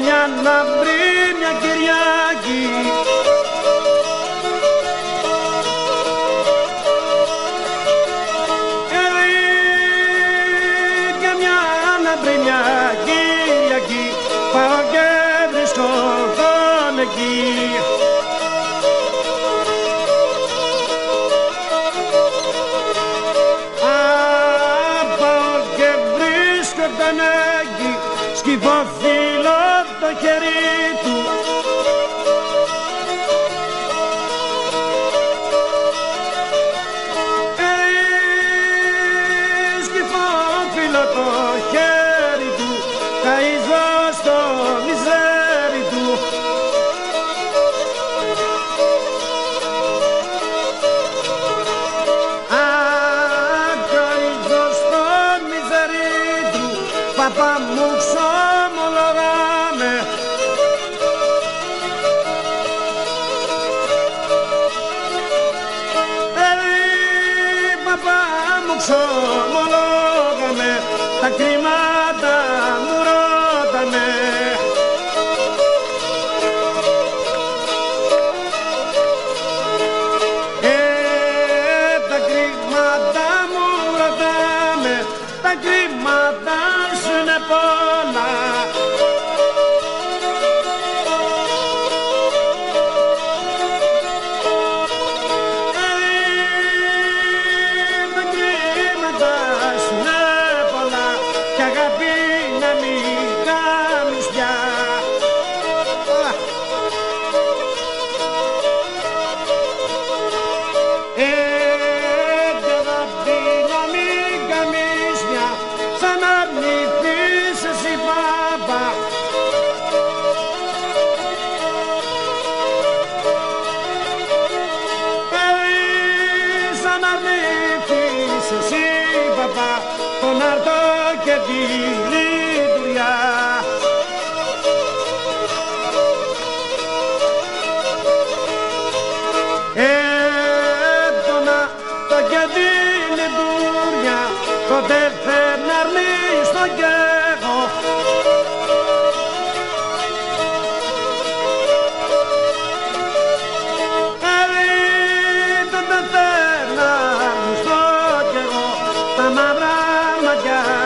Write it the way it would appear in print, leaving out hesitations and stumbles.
μια να βρει μια Κυριακή. Και μια να βρει μια Κυριακή, πάω και βρίσκω τον εκεί. Πάω και βρίσκω τον εκεί, σκυφοφύλλω το χέρι του. Σκυφοφύλλω το χέρι του, καίζω στο μιζέρι του. Καίζω στο μιζέρι του, παπά μου ξομολογάμε. Παπά μου ξομολόγαμε, τα κρίματα μου ρώταμε. Τα κρίματα μου ρωτάμε, τα κρίματα σου είναι πολλά. Εσύ παπά, τον αρτό και τη λειτουργιά. Τον αρτό και τη λειτουργιά, τότε φέρνει αρνείς τον κέχο. Τότε φέρνει αρνείς τον κέχο, τα μαύρα μάτια